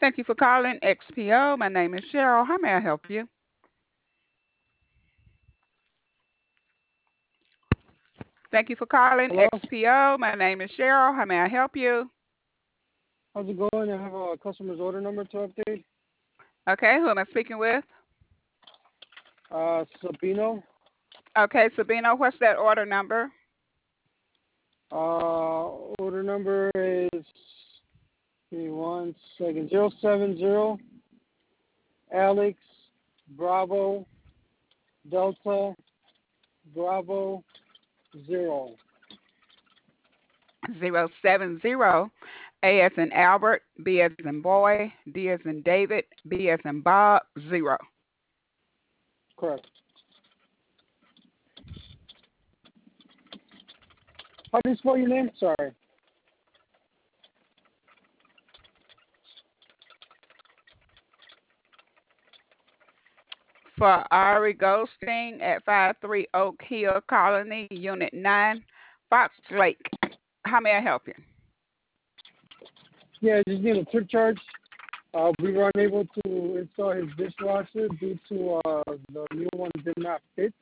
Thank you for calling XPO. My name is Cheryl. How may I help you? Thank you for calling Hello, XPO. My name is Cheryl. How may I help you? how's it going? I have a customer's order number to update. Okay, who am I speaking with? Sabino. Okay, Sabino, what's that order number? Order number is, give me 1 second, 070 Alex Bravo Delta Bravo 0. 070. A as in Albert, B as in boy, D as in David, B as in Bob, 0. Correct. How do you spell your name? Sorry. For Ari Goldstein at 53 Oak Hill Colony, Unit 9, Fox Lake. How may I help you? Yeah, just need a trip charge. We were unable to install his dishwasher due to the new one did not fit.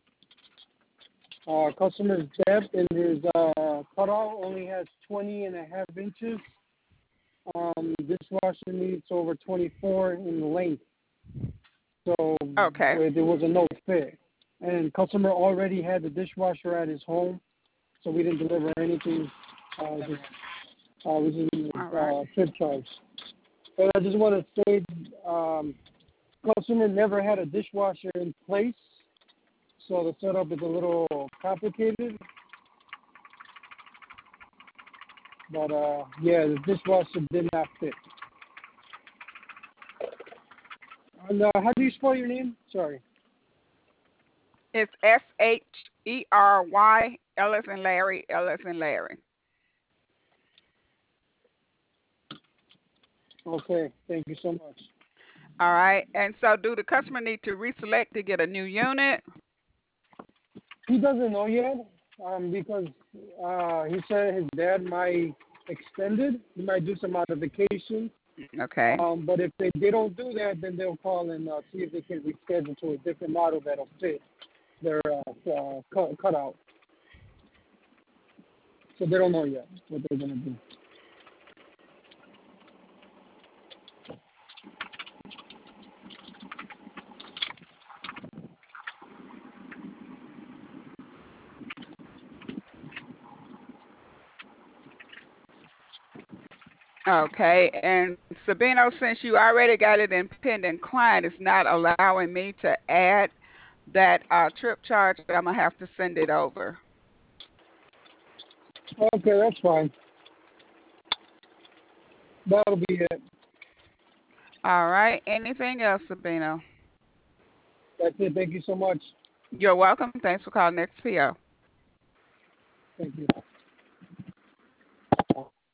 Customer's depth in his cutout only has 20.5 inches. Dishwasher needs over 24 in length. So Okay. there was a no fit. And customer already had the dishwasher at his home, so we didn't deliver anything. We just All right. trip charge. And I just want to say, customer never had a dishwasher in place, so the setup is a little complicated. But yeah, the dishwasher did not fit. And how do you spell your name? Sorry. It's Shery, L as in Larry, L as in Larry. Okay, thank you so much. All right. And so, do the customer need to reselect to get a new unit? He doesn't know yet because he said his dad might extend it. He might do some modifications. Okay. But if they don't do that, then they'll call and see if they can reschedule to a different model that'll fit their cutout. So they don't know yet what they're going to do. Okay. And Sabino, since you already got it in pending client, it's not allowing me to add that trip charge. I'm going to have to send it over. Okay, that's fine. That'll be it. All right. Anything else, Sabino? That's it. Thank you so much. You're welcome. Thanks for calling XPO. Thank you.